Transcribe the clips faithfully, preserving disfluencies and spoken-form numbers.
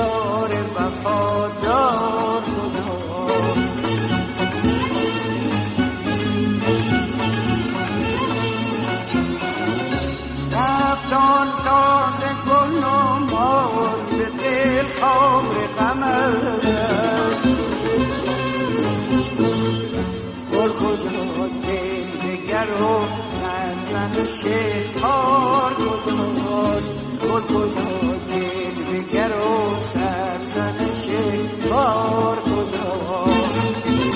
یار وفادار کجاست. رفتان تازه گل و مار به دل خار غم است. گل کجا دلبگر و سرزنش خار کجاست. گل کجا دلبگر و سرزنش خار کجاست.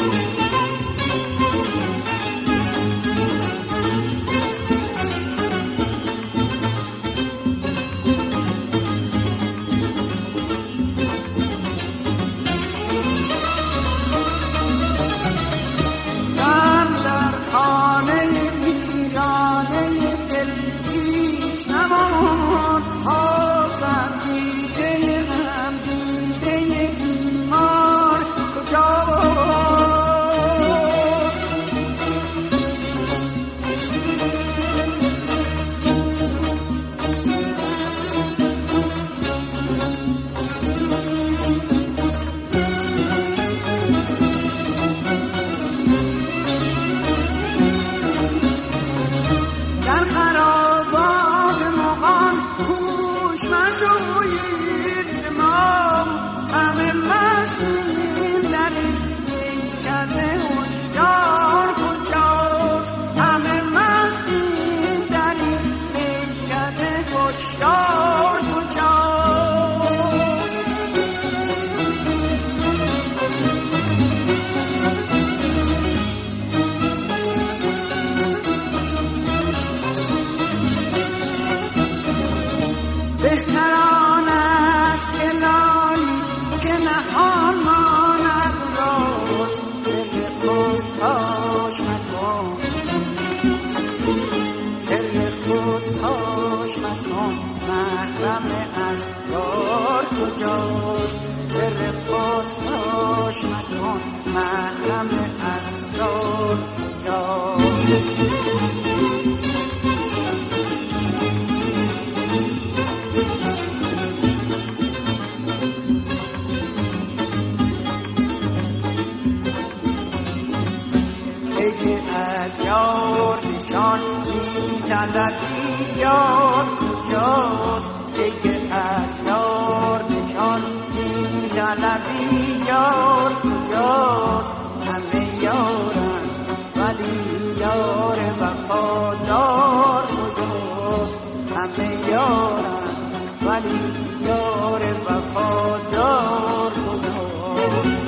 یار کجاست؟ دیگه از یار نشان می‌طلبی یار کجاست؟ همه یارن ولی یار وفادار کجاست؟ همه یارن ولی یار وفادار کجاست؟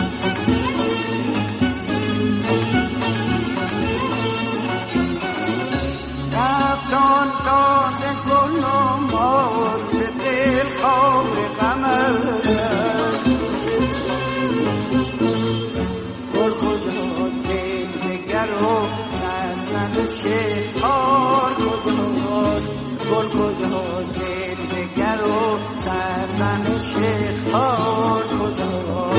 رفتان تازه گل و مار به دل خار غم است. گل کجا دلبگر و سرزنش خار کجاست؟ گل کجا دلبگر و سرزنش خار کجاست؟